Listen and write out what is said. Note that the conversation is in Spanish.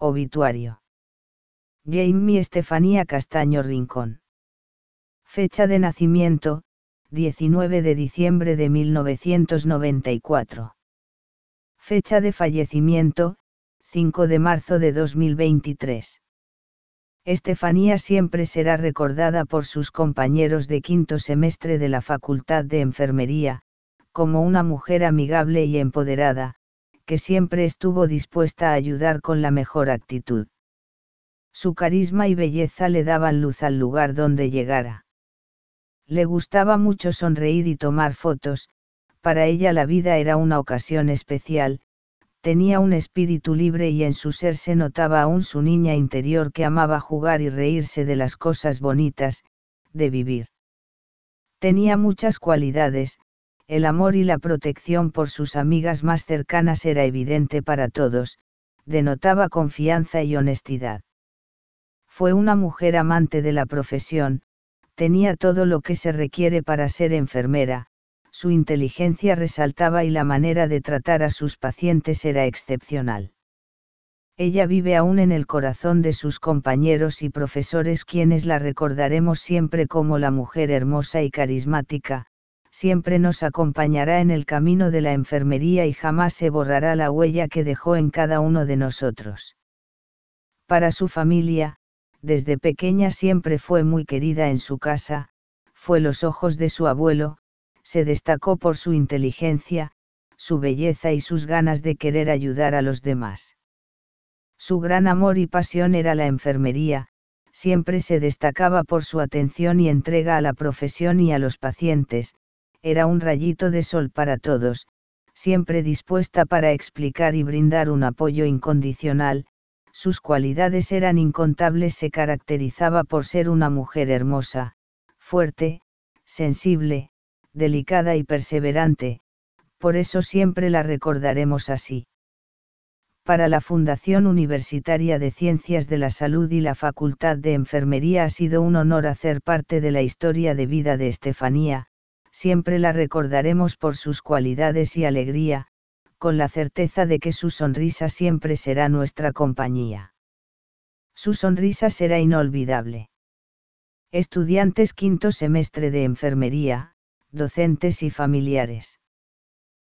Obituario. Jamie Estefanía Castaño Rincón. Fecha de nacimiento, 19 de diciembre de 1994. Fecha de fallecimiento, 5 de marzo de 2023. Estefanía siempre será recordada por sus compañeros de quinto semestre de la Facultad de Enfermería, como una mujer amigable y empoderada, que siempre estuvo dispuesta a ayudar con la mejor actitud. Su carisma y belleza le daban luz al lugar donde llegara. Le gustaba mucho sonreír y tomar fotos, para ella la vida era una ocasión especial, tenía un espíritu libre y en su ser se notaba aún su niña interior que amaba jugar y reírse de las cosas bonitas, de vivir. Tenía muchas cualidades, el amor y la protección por sus amigas más cercanas era evidente para todos, denotaba confianza y honestidad. Fue una mujer amante de la profesión, tenía todo lo que se requiere para ser enfermera, su inteligencia resaltaba y la manera de tratar a sus pacientes era excepcional. Ella vive aún en el corazón de sus compañeros y profesores, quienes la recordaremos siempre como la mujer hermosa y carismática, siempre nos acompañará en el camino de la enfermería y jamás se borrará la huella que dejó en cada uno de nosotros. Para su familia, desde pequeña siempre fue muy querida en su casa, fue los ojos de su abuelo, se destacó por su inteligencia, su belleza y sus ganas de querer ayudar a los demás. Su gran amor y pasión era la enfermería, siempre se destacaba por su atención y entrega a la profesión y a los pacientes, era un rayito de sol para todos, siempre dispuesta para explicar y brindar un apoyo incondicional. Sus cualidades eran incontables, se caracterizaba por ser una mujer hermosa, fuerte, sensible, delicada y perseverante, por eso siempre la recordaremos así. Para la Fundación Universitaria de Ciencias de la Salud y la Facultad de Enfermería ha sido un honor hacer parte de la historia de vida de Estefanía, siempre la recordaremos por sus cualidades y alegría, con la certeza de que su sonrisa siempre será nuestra compañía. Su sonrisa será inolvidable. Estudiantes quinto semestre de enfermería, docentes y familiares.